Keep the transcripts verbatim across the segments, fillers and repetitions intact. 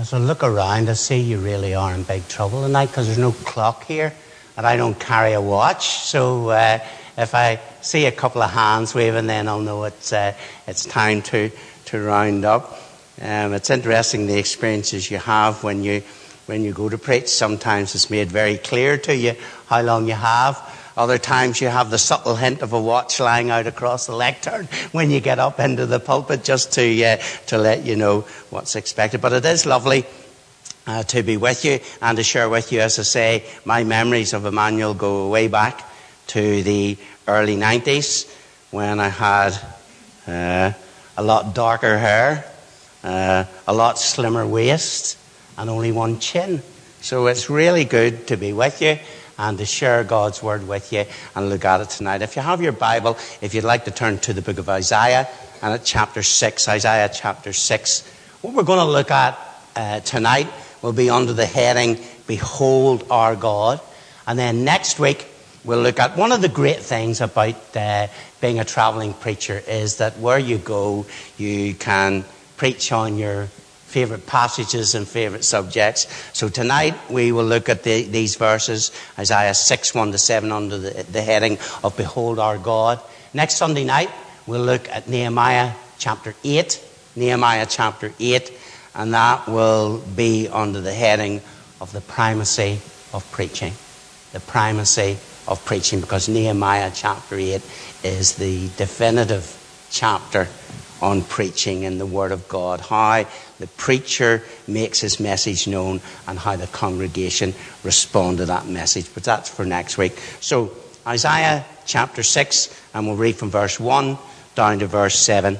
As I look around, I see you really are in big trouble tonight because there's no clock here and I don't carry a watch. So uh, if I see a couple of hands waving, then I'll know it's uh, it's time to, to round up. Um, it's interesting the experiences you have when you when you go to preach. Sometimes it's made very clear to you how long you have. Other times you have the subtle hint of a watch lying out across the lectern when you get up into the pulpit, just to uh, to let you know what's expected. But it is lovely uh, to be with you and to share with you. As I say, my memories of Emmanuel go way back to the early nineties when I had uh, a lot darker hair, uh, a lot slimmer waist, and only one chin. So it's really good to be with you and to share God's word with you and look at it tonight. If you have your Bible, if you'd like to turn to the book of Isaiah and at chapter six, Isaiah chapter six. What we're going to look at uh, tonight will be under the heading, Behold Our God. And then next week, we'll look at one of the great things about uh, being a travelling preacher is that where you go, you can preach on your favourite passages and favourite subjects. So tonight we will look at the, these verses, Isaiah six, one to seven, under the, the heading of Behold Our God. Next Sunday night we'll look at Nehemiah chapter eight, Nehemiah chapter eight, and that will be under the heading of the primacy of preaching. The primacy of preaching, because Nehemiah chapter eight is the definitive chapter on preaching in the Word of God, how the preacher makes his message known and how the congregation respond to that message. But that's for next week. So Isaiah chapter six, and we'll read from verse one down to verse seven.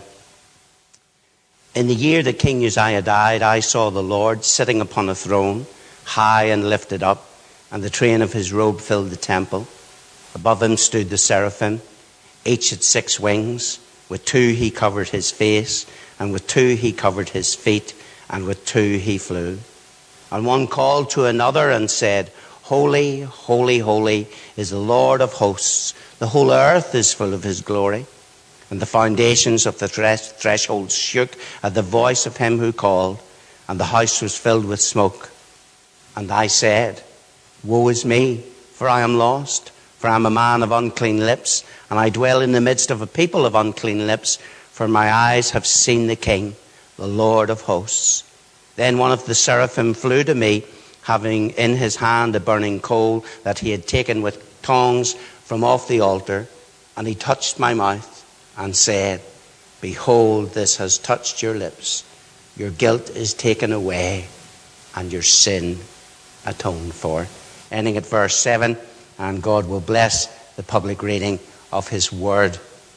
In the year that King Uzziah died, I saw the Lord sitting upon a throne, high and lifted up, and the train of his robe filled the temple. Above him stood the seraphim, each had six wings. With two he covered his face, and with two he covered his feet, and with two he flew. And one called to another and said, Holy, holy, holy is the Lord of hosts. The whole earth is full of his glory. And the foundations of the thresh- threshold shook at the voice of him who called, and the house was filled with smoke. And I said, Woe is me, for I am lost. For I am a man of unclean lips, and I dwell in the midst of a people of unclean lips, for my eyes have seen the King, the Lord of hosts. Then one of the seraphim flew to me, having in his hand a burning coal that he had taken with tongs from off the altar, and he touched my mouth and said, Behold, this has touched your lips. Your guilt is taken away, and your sin atoned for. Ending at verse seven. And God will bless the public reading of his word.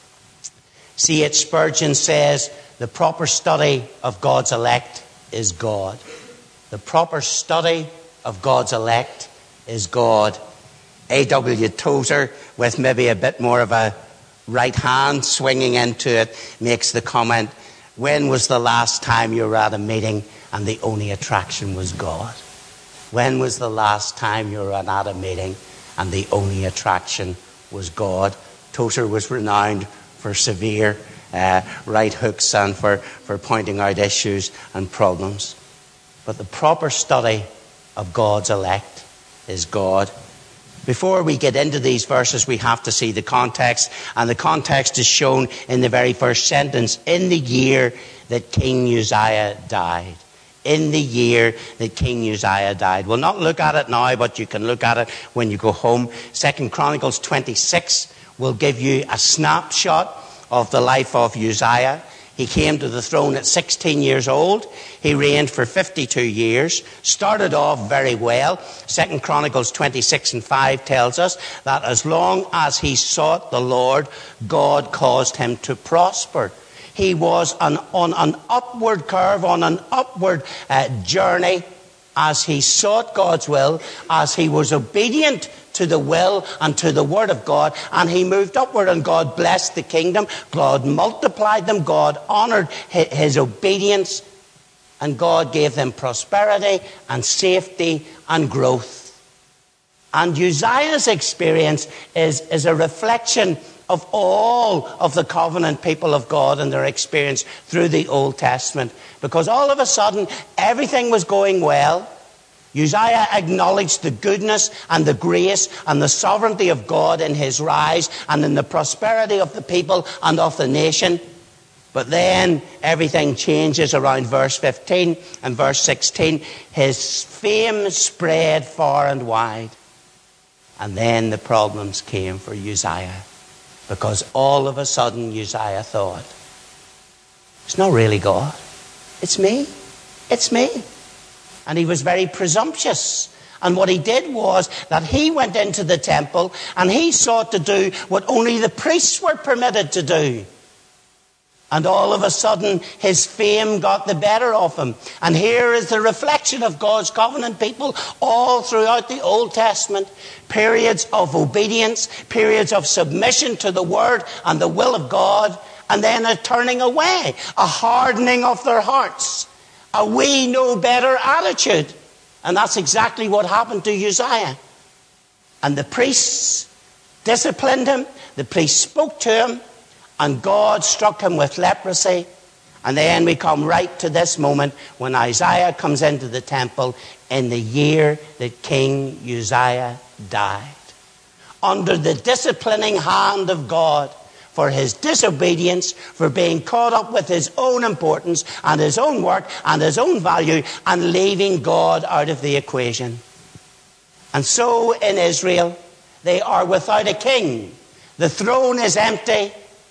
C H Spurgeon says, the proper study of God's elect is God. The proper study of God's elect is God. A W Tozer, with maybe a bit more of a right hand swinging into it, makes the comment, when was the last time you were at a meeting and the only attraction was God? When was the last time you were at a meeting and the only attraction was God? Tozer was renowned for severe uh, right hooks and for, for pointing out issues and problems. But the proper study of God's elect is God. Before we get into these verses, we have to see the context. And the context is shown in the very first sentence. In the year that King Uzziah died. In the year that King Uzziah died. We'll not look at it now, but you can look at it when you go home. Second Chronicles twenty-six will give you a snapshot of the life of Uzziah. He came to the throne at sixteen years old. He reigned for fifty-two years. Started off very well. Second Chronicles twenty-six and five tells us that as long as he sought the Lord, God caused him to prosper. He was an, on an upward curve, on an upward uh, journey as he sought God's will, as he was obedient to the will and to the word of God, and he moved upward, and God blessed the kingdom. God multiplied them. God honoured his, his obedience, and God gave them prosperity and safety and growth. And Uzziah's experience is, is a reflection of all of the covenant people of God and their experience through the Old Testament. Because all of a sudden, everything was going well. Uzziah acknowledged the goodness and the grace and the sovereignty of God in his rise and in the prosperity of the people and of the nation. But then everything changes around verse fifteen and verse sixteen. His fame spread far and wide. And then the problems came for Uzziah. Because all of a sudden Uzziah thought, it's not really God. It's me. It's me. And he was very presumptuous. And what he did was that he went into the temple and he sought to do what only the priests were permitted to do. And all of a sudden, his fame got the better of him. And here is the reflection of God's covenant people all throughout the Old Testament. Periods of obedience, periods of submission to the word and the will of God, and then a turning away, a hardening of their hearts, a we know better attitude. And that's exactly what happened to Uzziah. And the priests disciplined him, the priests spoke to him, and God struck him with leprosy. And then we come right to this moment when Isaiah comes into the temple in the year that King Uzziah died. Under the disciplining hand of God for his disobedience, for being caught up with his own importance and his own work and his own value and leaving God out of the equation. And so in Israel, they are without a king. The throne is empty.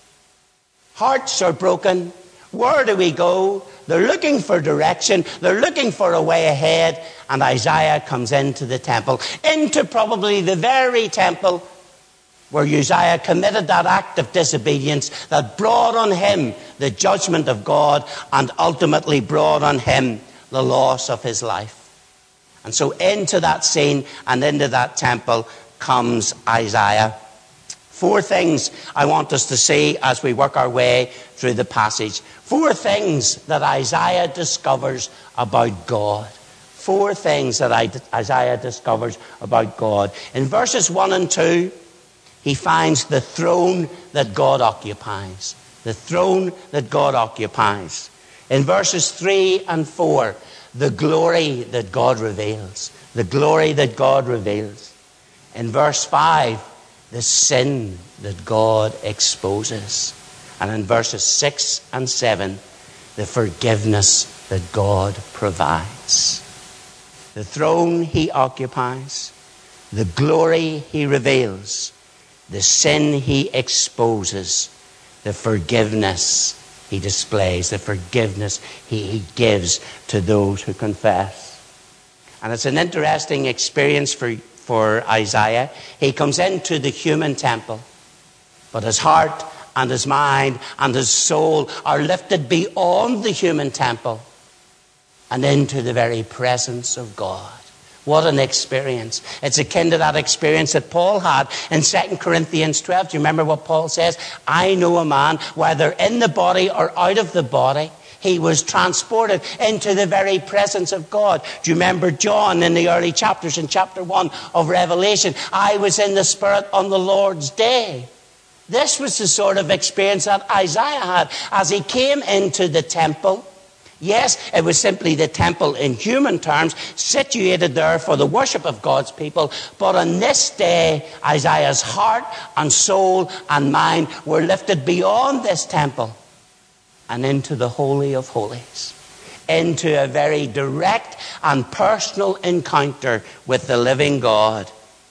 Hearts are broken. Where do we go? They're looking for direction. They're looking for a way ahead. And Isaiah comes into the temple, into probably the very temple where Uzziah committed that act of disobedience that brought on him the judgment of God and ultimately brought on him the loss of his life. And so into that scene and into that temple comes Isaiah. Four things I want us to see as we work our way through the passage. Four things that Isaiah discovers about God. Four things that Isaiah discovers about God. In verses one and two, he finds the throne that God occupies. The throne that God occupies. In verses three and four, the glory that God reveals. The glory that God reveals. In verse five, the sin that God exposes. And in verses six and seven, the forgiveness that God provides. The throne he occupies, the glory he reveals, the sin he exposes, the forgiveness he displays, the forgiveness he, he gives to those who confess. And it's an interesting experience for For Isaiah. He comes into the human temple, but his heart and his mind and his soul are lifted beyond the human temple and into the very presence of God. What an experience. It's akin to that experience that Paul had in Second Corinthians twelve. Do you remember what Paul says? I know a man, whether in the body or out of the body, he was transported into the very presence of God. Do you remember John in the early chapters, in chapter one of Revelation? I was in the Spirit on the Lord's day. This was the sort of experience that Isaiah had as he came into the temple. Yes, it was simply the temple in human terms, situated there for the worship of God's people. But on this day, Isaiah's heart and soul and mind were lifted beyond this temple and into the Holy of Holies, into a very direct and personal encounter with the living God.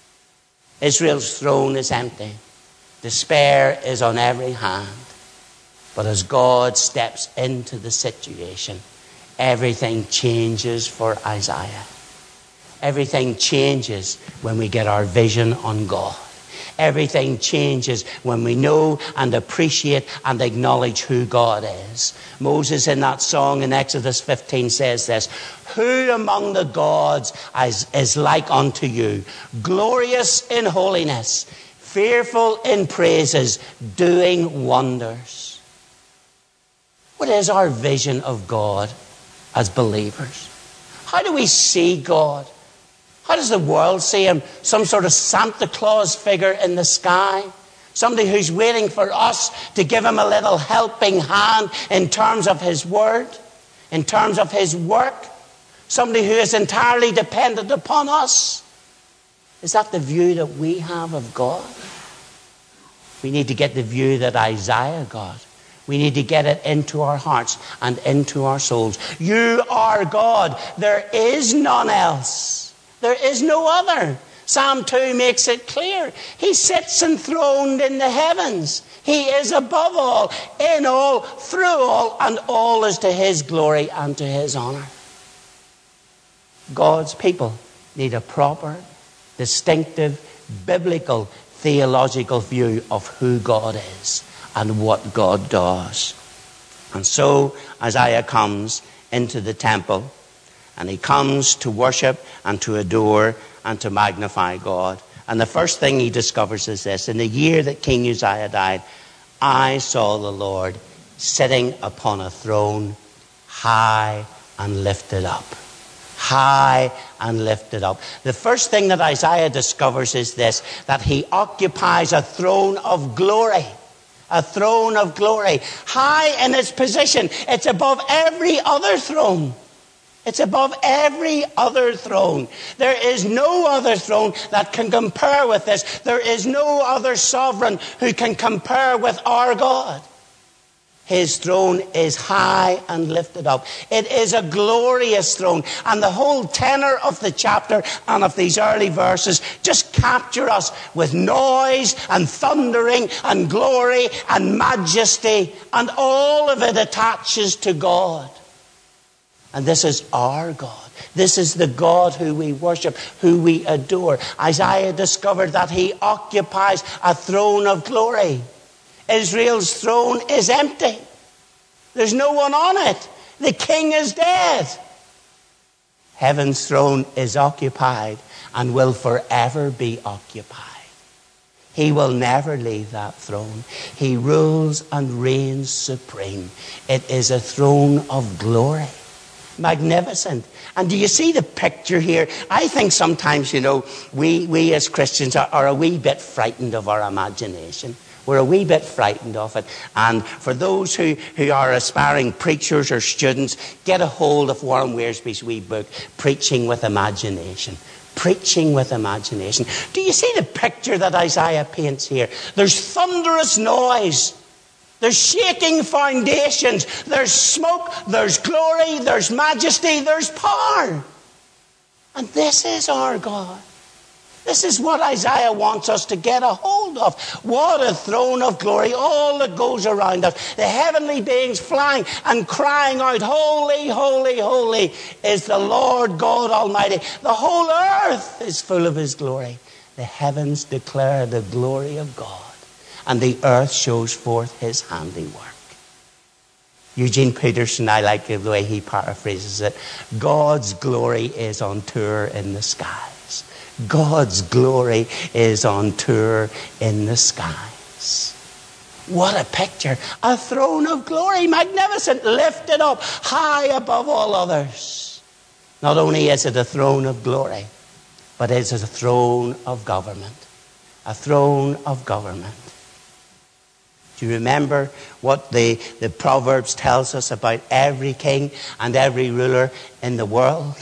Israel's throne is empty. Despair is on every hand. But as God steps into the situation, everything changes for Isaiah. Everything changes when we get our vision on God. Everything changes when we know and appreciate and acknowledge who God is. Moses in that song in Exodus fifteen says this, who among the gods is, is like unto you, glorious in holiness, fearful in praises, doing wonders. What is our vision of God as believers? How do we see God? How does the world see him? Some sort of Santa Claus figure in the sky? Somebody who's waiting for us to give him a little helping hand in terms of his word, in terms of his work. Somebody who is entirely dependent upon us. Is that the view that we have of God? We need to get the view that Isaiah got. We need to get it into our hearts and into our souls. You are God. There is none else. There is no other. Psalm two makes it clear. He sits enthroned in the heavens. He is above all, in all, through all, and all is to his glory and to his honor. God's people need a proper, distinctive, biblical, theological view of who God is and what God does. And so Isaiah comes into the temple, and he comes to worship and to adore and to magnify God. And the first thing he discovers is this: in the year that King Uzziah died, I saw the Lord sitting upon a throne, high and lifted up. High and lifted up. The first thing that Isaiah discovers is this: that he occupies a throne of glory. A throne of glory. High in its position. It's above every other throne. It's above every other throne. There is no other throne that can compare with this. There is no other sovereign who can compare with our God. His throne is high and lifted up. It is a glorious throne. And the whole tenor of the chapter and of these early verses just capture us with noise and thundering and glory and majesty. And all of it attaches to God. And this is our God. This is the God who we worship, who we adore. Isaiah discovered that he occupies a throne of glory. Israel's throne is empty. There's no one on it. The king is dead. Heaven's throne is occupied and will forever be occupied. He will never leave that throne. He rules and reigns supreme. It is a throne of glory. Magnificent. And do you see the picture here? I think sometimes, you know, we, we as Christians are, are a wee bit frightened of our imagination. We're a wee bit frightened of it. And for those who, who are aspiring preachers or students, get a hold of Warren Wiersbe's wee book, Preaching with Imagination. Preaching with Imagination. Do you see the picture that Isaiah paints here? There's thunderous noise. There's shaking foundations. There's smoke. There's glory. There's majesty. There's power. And this is our God. This is what Isaiah wants us to get a hold of. What a throne of glory. All that goes around us. The heavenly beings flying and crying out, holy, holy, holy is the Lord God Almighty. The whole earth is full of his glory. The heavens declare the glory of God, and the earth shows forth his handiwork. Eugene Peterson, I like the way he paraphrases it. God's glory is on tour in the skies. God's glory is on tour in the skies. What a picture. A throne of glory, magnificent, lifted up high above all others. Not only is it a throne of glory, but it is a throne of government. A throne of government. Do you remember what the, the Proverbs tells us about every king and every ruler in the world?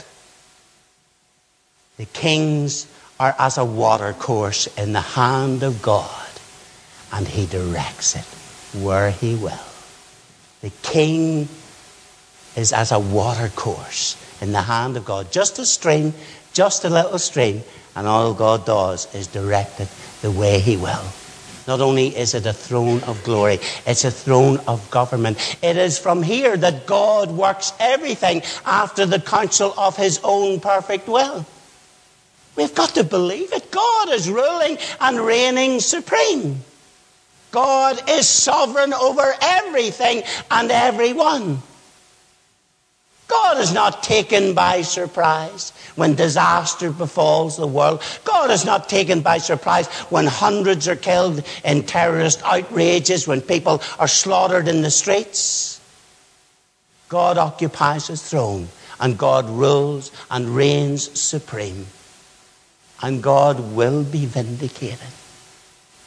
The kings are as a water course in the hand of God, and he directs it where he will. The king is as a water course in the hand of God. Just a stream, just a little stream, and all God does is direct it the way he will. Not only is it a throne of glory, it's a throne of government. It is from here that God works everything after the counsel of his own perfect will. We've got to believe it. God is ruling and reigning supreme. God is sovereign over everything and everyone. God is not taken by surprise when disaster befalls the world. God is not taken by surprise when hundreds are killed in terrorist outrages, when people are slaughtered in the streets. God occupies his throne, and God rules and reigns supreme. And God will be vindicated.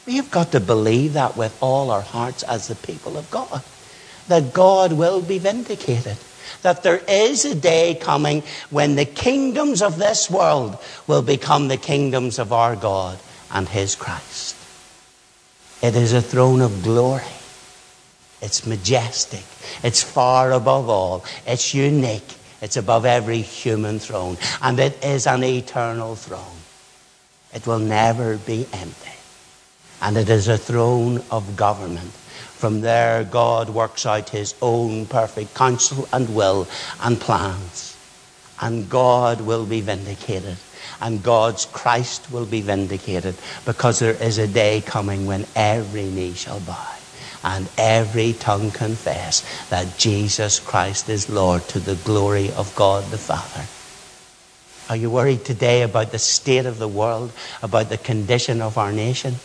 We have got to believe that with all our hearts as the people of God. That God will be vindicated. That there is a day coming when the kingdoms of this world will become the kingdoms of our God and his Christ. It is a throne of glory. It's majestic. It's far above all. It's unique. It's above every human throne. And it is an eternal throne. It will never be empty. And it is a throne of government. From there, God works out his own perfect counsel and will and plans. And God will be vindicated. And God's Christ will be vindicated. Because there is a day coming when every knee shall bow. And every tongue confess that Jesus Christ is Lord, to the glory of God the Father. Are you worried today about the state of the world, about the condition of our nation?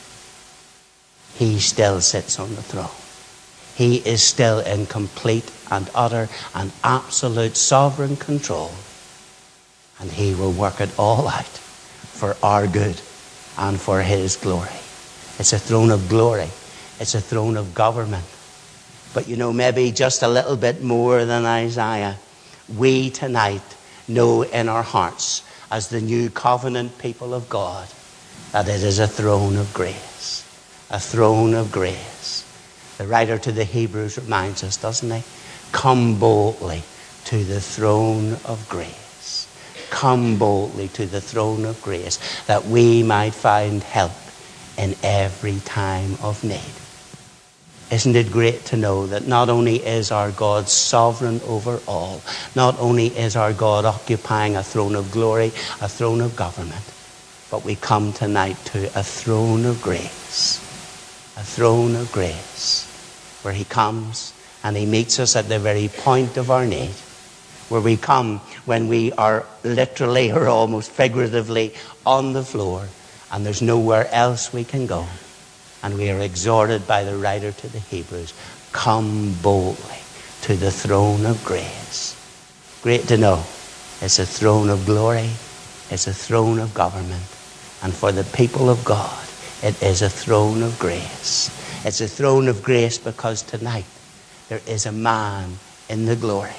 He still sits on the throne. He is still in complete and utter and absolute sovereign control. And he will work it all out for our good and for his glory. It's a throne of glory. It's a throne of government. But you know, maybe just a little bit more than Isaiah, we tonight know in our hearts, as the new covenant people of God, that it is a throne of grace. A throne of grace. The writer to the Hebrews reminds us, doesn't he? Come boldly to the throne of grace. Come boldly to the throne of grace, that we might find help in every time of need. Isn't it great to know that not only is our God sovereign over all, not only is our God occupying a throne of glory, a throne of government, but we come tonight to a throne of grace. A throne of grace, where he comes and he meets us at the very point of our need. Where we come when we are literally or almost figuratively on the floor and there's nowhere else we can go. And we are exhorted by the writer to the Hebrews, come boldly to the throne of grace. Great to know. It's a throne of glory. It's a throne of government. And for the people of God, it is a throne of grace. It's a throne of grace because tonight there is a man in the glory.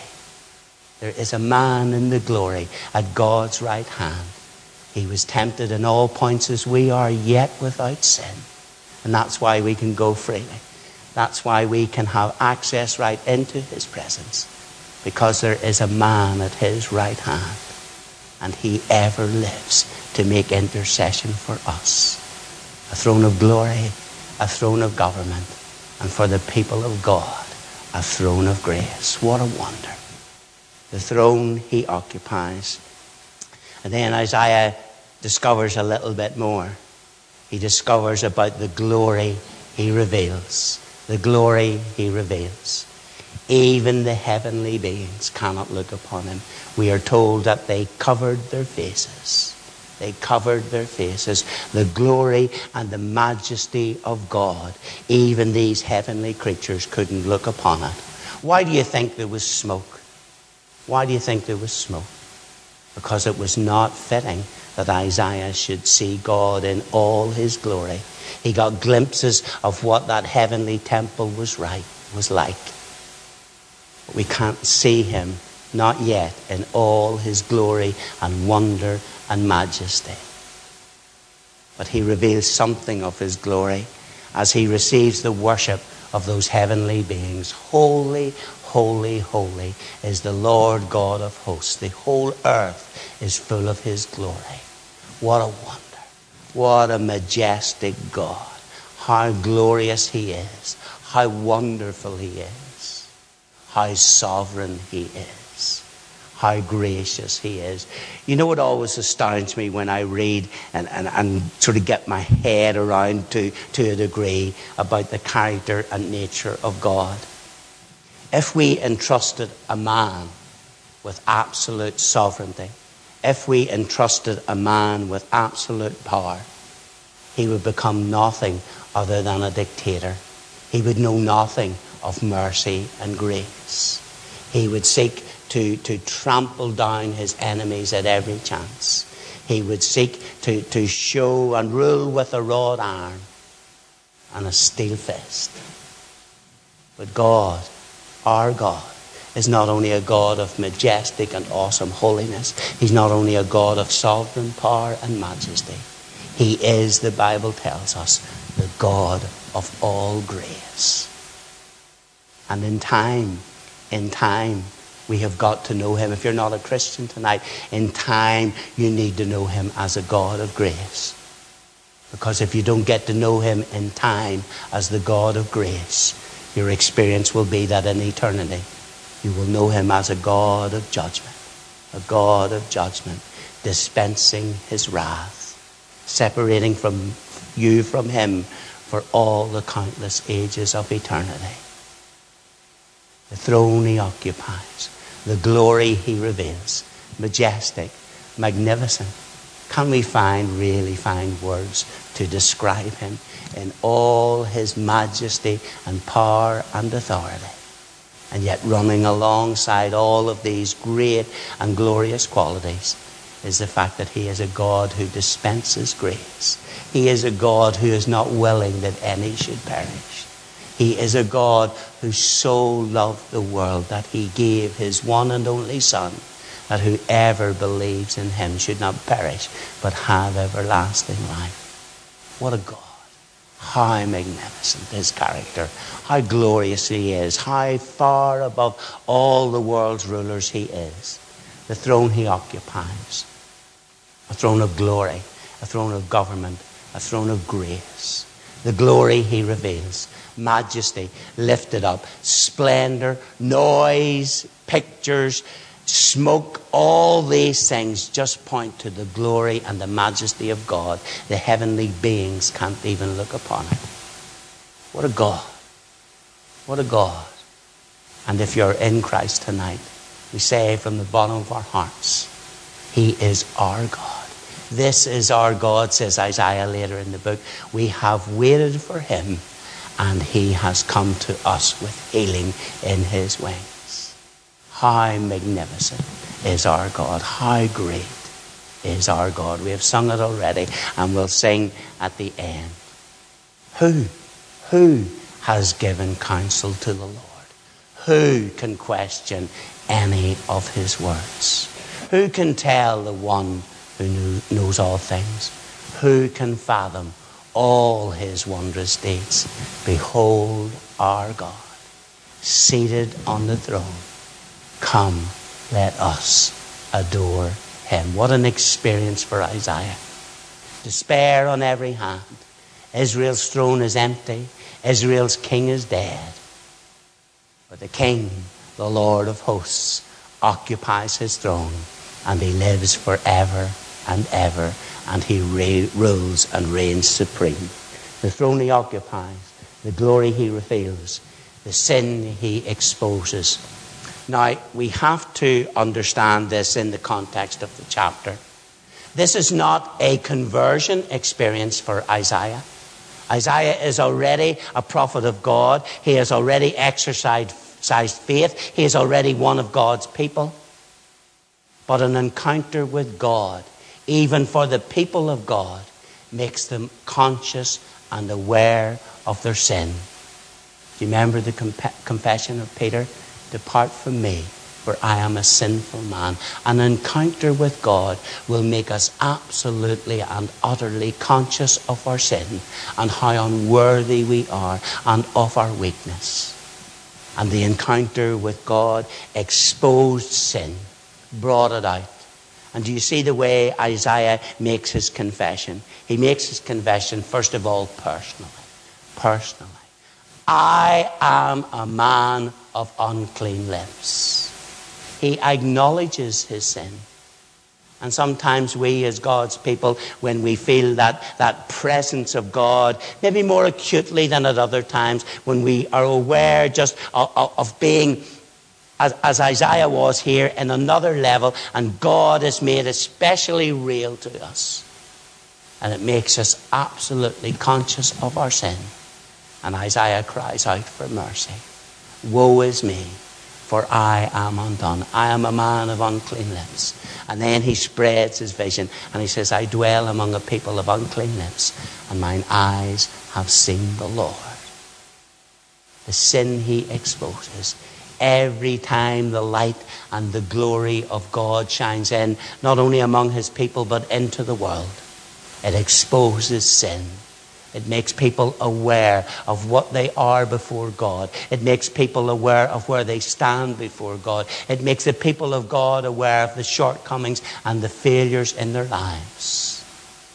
There is a man in the glory at God's right hand. He was tempted in all points as we are, yet without sin. And that's why we can go freely. That's why we can have access right into his presence. Because there is a man at his right hand. And he ever lives to make intercession for us. A throne of glory, a throne of government. And for the people of God, a throne of grace. What a wonder. The throne he occupies. And then Isaiah discovers a little bit more. He discovers about the glory he reveals. The glory he reveals. Even the heavenly beings cannot look upon him. We are told that they covered their faces. They covered their faces. The glory and the majesty of God. Even these heavenly creatures couldn't look upon it. Why do you think there was smoke? Why do you think there was smoke? Because it was not fitting that Isaiah should see God in all his glory. He got glimpses of what that heavenly temple was right, was like. But we can't see him, not yet, in all his glory and wonder and majesty. But he reveals something of his glory as he receives the worship of those heavenly beings. Holy, holy, holy is the Lord God of hosts. The whole earth is full of his glory. What a wonder. What a majestic God. How glorious he is. How wonderful he is. How sovereign he is. How gracious he is. You know what always astounds me when I read and, and, and sort of get my head around to, to a degree about the character and nature of God? If we entrusted a man with absolute sovereignty, if we entrusted a man with absolute power, he would become nothing other than a dictator. He would know nothing of mercy and grace. He would seek to, to trample down his enemies at every chance. He would seek to, to show and rule with a rod iron. and a steel fist. But God, our God, is not only a God of majestic and awesome holiness. He's not only a God of sovereign power and majesty. He is, the Bible tells us, the God of all grace. And in time, in time, we have got to know him. If you're not a Christian tonight, in time, you need to know him as a God of grace. Because if you don't get to know him in time as the God of grace, your experience will be that in eternity, you will know him as a God of judgment. A God of judgment, dispensing his wrath, separating from you from him for all the countless ages of eternity. The throne he occupies, the glory he reveals, majestic, magnificent. Can we find, really find words to describe him in all his majesty and power and authority? And yet running alongside all of these great and glorious qualities is the fact that he is a God who dispenses grace. He is a God who is not willing that any should perish. He is a God who so loved the world that he gave his one and only Son, that whoever believes in him should not perish, but have everlasting life. What a God. How magnificent his character. How glorious he is. How far above all the world's rulers he is. The throne he occupies. A throne of glory. A throne of government. A throne of grace. The glory he reveals. Majesty lifted up. Splendor, noise, pictures, smoke, all these things just point to the glory and the majesty of God. The heavenly beings can't even look upon it. What a God. What a God. And if you're in Christ tonight, we say from the bottom of our hearts, he is our God. This is our God, says Isaiah later in the book. We have waited for him, and he has come to us with healing in his wings. How magnificent is our God. How great is our God. We have sung it already, and we'll sing at the end. Who, who has given counsel to the Lord? Who can question any of his words? Who can tell the one who knows all things? Who can fathom all his wondrous deeds? Behold our God, seated on the throne. Come, let us adore him. What an experience for Isaiah. Despair on every hand. Israel's throne is empty. Israel's king is dead. But the King, the Lord of hosts, occupies his throne, and he lives forever and ever, and he re- rules and reigns supreme. The throne he occupies, the glory he reveals, the sin he exposes. Now, we have to understand this in the context of the chapter. This is not a conversion experience for Isaiah. Isaiah is already a prophet of God. He has already exercised faith. He is already one of God's people. But an encounter with God, even for the people of God, makes them conscious and aware of their sin. Do you remember the comp- confession of Peter? Depart from me, for I am a sinful man. An encounter with God will make us absolutely and utterly conscious of our sin and how unworthy we are and of our weakness. And the encounter with God exposed sin, brought it out. And do you see the way Isaiah makes his confession? He makes his confession, first of all, personally. Personally. I am a man of unclean lips. He acknowledges his sin. And sometimes we as God's people, when we feel that, that presence of God, maybe more acutely than at other times, when we are aware just of, of, of being, as, as Isaiah was here, in another level, and God is made especially real to us. And it makes us absolutely conscious of our sin. And Isaiah cries out for mercy. Woe is me, for I am undone. I am a man of unclean lips. And then he spreads his vision and he says, I dwell among a people of unclean lips, and mine eyes have seen the Lord. The sin he exposes. Every time the light and the glory of God shines in, not only among his people, but into the world, it exposes sin. It makes people aware of what they are before God. It makes people aware of where they stand before God. It makes the people of God aware of the shortcomings and the failures in their lives.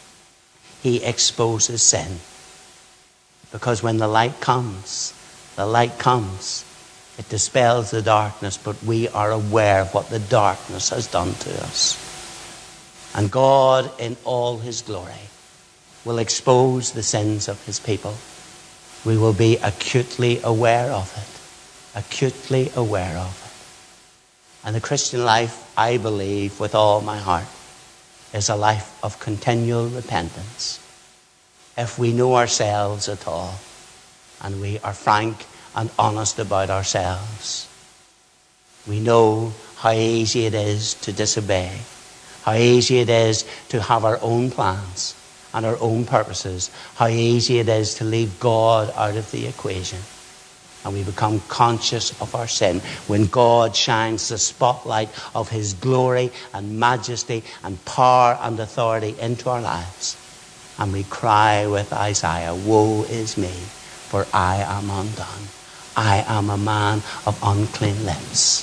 He exposes sin. Because when the light comes, the light comes, it dispels the darkness, but we are aware of what the darkness has done to us. And God, in all his glory, will expose the sins of his people. We will be acutely aware of it. Acutely aware of it. And the Christian life, I believe with all my heart, is a life of continual repentance. If we know ourselves at all, and we are frank and honest about ourselves, we know how easy it is to disobey, how easy it is to have our own plans and our own purposes, how easy it is to leave God out of the equation. And we become conscious of our sin when God shines the spotlight of his glory and majesty and power and authority into our lives. And we cry with Isaiah, "Woe is me, for I am undone. I am a man of unclean lips."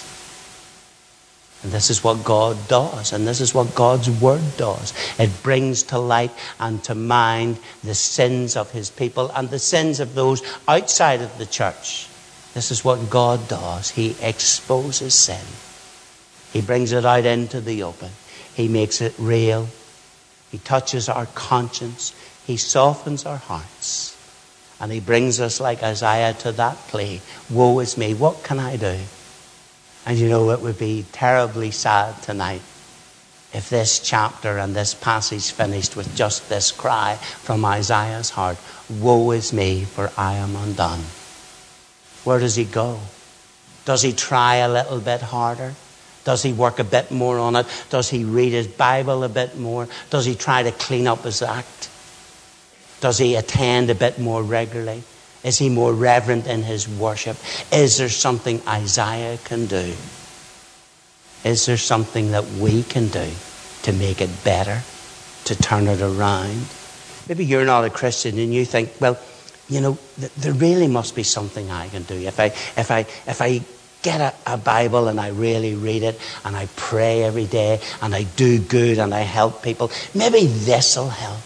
And this is what God does, and this is what God's word does. It brings to light and to mind the sins of his people and the sins of those outside of the church. This is what God does. He exposes sin. He brings it out into the open. He makes it real. He touches our conscience. He softens our hearts. And he brings us, like Isaiah, to that plea. Woe is me, what can I do? And you know, it would be terribly sad tonight if this chapter and this passage finished with just this cry from Isaiah's heart. Woe is me, for I am undone. Where does he go? Does he try a little bit harder? Does he work a bit more on it? Does he read his Bible a bit more? Does he try to clean up his act? Does he attend a bit more regularly? Is he more reverent in his worship? Is there something Isaiah can do? Is there something that we can do to make it better, to turn it around? Maybe you're not a Christian and you think, well, you know, th- there really must be something I can do. If I, if I, if I get a, a Bible and I really read it and I pray every day and I do good and I help people, maybe this will help.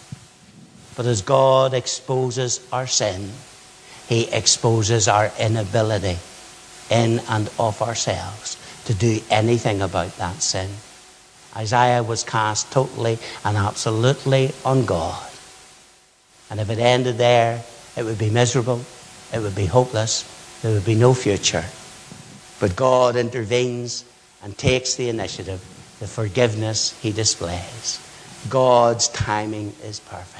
But as God exposes our sin, he exposes our inability in and of ourselves to do anything about that sin. Isaiah was cast totally and absolutely on God. And if it ended there, it would be miserable, it would be hopeless, there would be no future. But God intervenes and takes the initiative, the forgiveness he displays. God's timing is perfect.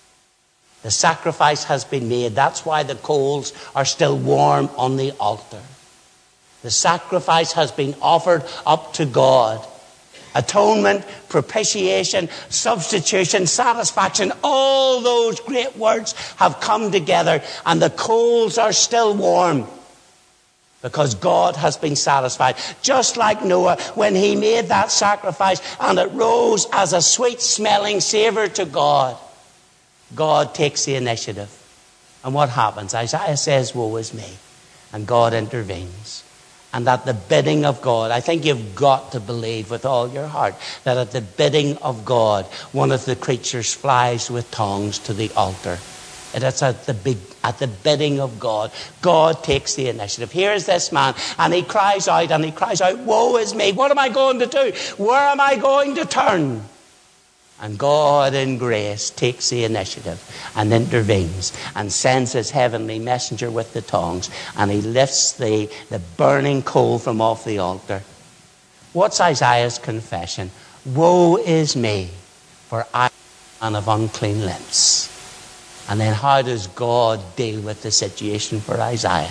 The sacrifice has been made. That's why the coals are still warm on the altar. The sacrifice has been offered up to God. Atonement, propitiation, substitution, satisfaction, all those great words have come together, and the coals are still warm because God has been satisfied. Just like Noah, when he made that sacrifice and it rose as a sweet smelling savour to God, God takes the initiative. And what happens? Isaiah says, woe is me. And God intervenes. And at the bidding of God, I think you've got to believe with all your heart that at the bidding of God, one of the creatures flies with tongues to the altar. And it's at the big, at the bidding of God. God takes the initiative. Here is this man, and he cries out, and he cries out, woe is me. What am I going to do? Where am I going to turn? And God in grace takes the initiative and intervenes and sends his heavenly messenger with the tongs, and he lifts the, the burning coal from off the altar. What's Isaiah's confession? Woe is me, for I am a man of unclean lips. And then how does God deal with the situation for Isaiah?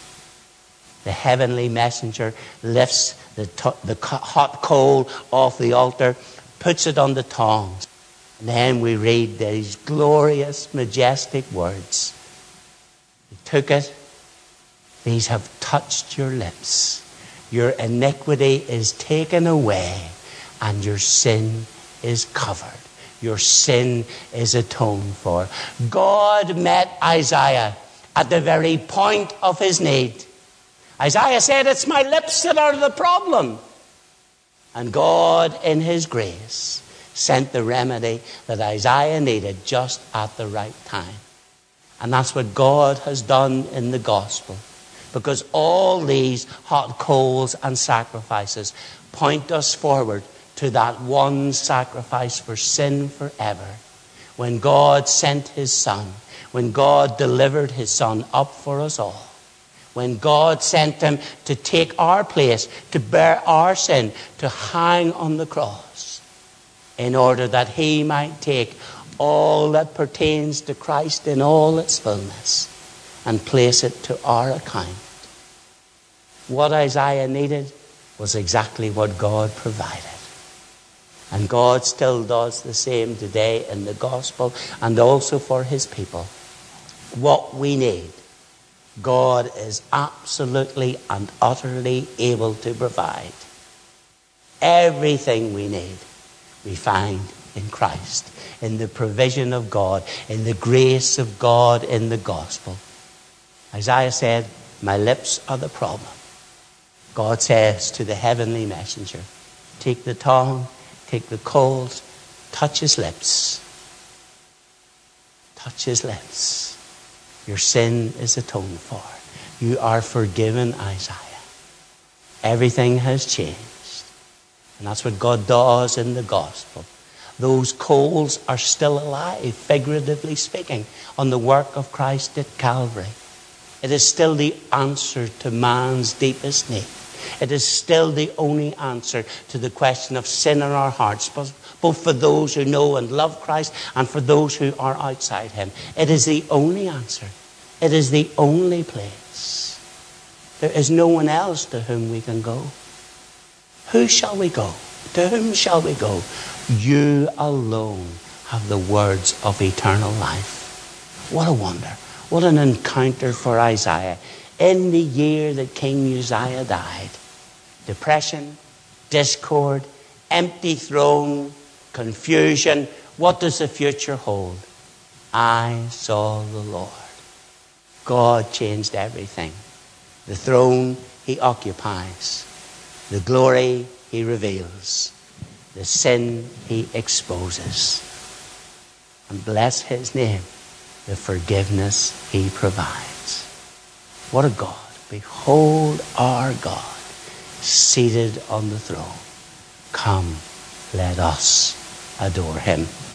The heavenly messenger lifts the, to- the hot coal off the altar, puts it on the tongs, And then we read these glorious, majestic words. He took it. These have touched your lips. Your iniquity is taken away, and your sin is covered. Your sin is atoned for. God met Isaiah at the very point of his need. Isaiah said, it's my lips that are the problem. And God, in his grace, sent the remedy that Isaiah needed just at the right time. And that's what God has done in the gospel. Because all these hot coals and sacrifices point us forward to that one sacrifice for sin forever. When God sent his Son, when God delivered his Son up for us all, when God sent him to take our place, to bear our sin, to hang on the cross, in order that he might take all that pertains to Christ in all its fullness and place it to our account. What Isaiah needed was exactly what God provided. And God still does the same today in the gospel and also for his people. What we need, God is absolutely and utterly able to provide. Everything we need, we find in Christ, in the provision of God, in the grace of God in the gospel. Isaiah said, my lips are the problem. God says to the heavenly messenger, take the tongue, take the coals, touch his lips. Touch his lips. Your sin is atoned for. You are forgiven, Isaiah. Everything has changed. And that's what God does in the gospel. Those coals are still alive, figuratively speaking, on the work of Christ at Calvary. It is still the answer to man's deepest need. It is still the only answer to the question of sin in our hearts, both for those who know and love Christ and for those who are outside him. It is the only answer. It is the only place. There is no one else to whom we can go. Who shall we go? To whom shall we go? You alone have the words of eternal life. What a wonder. What an encounter for Isaiah. In the year that King Uzziah died, depression, discord, empty throne, confusion. What does the future hold? I saw the Lord. God changed everything. The throne he occupies. The glory he reveals. The sin he exposes. And bless his name, the forgiveness he provides. What a God. Behold our God, seated on the throne. Come, let us adore him.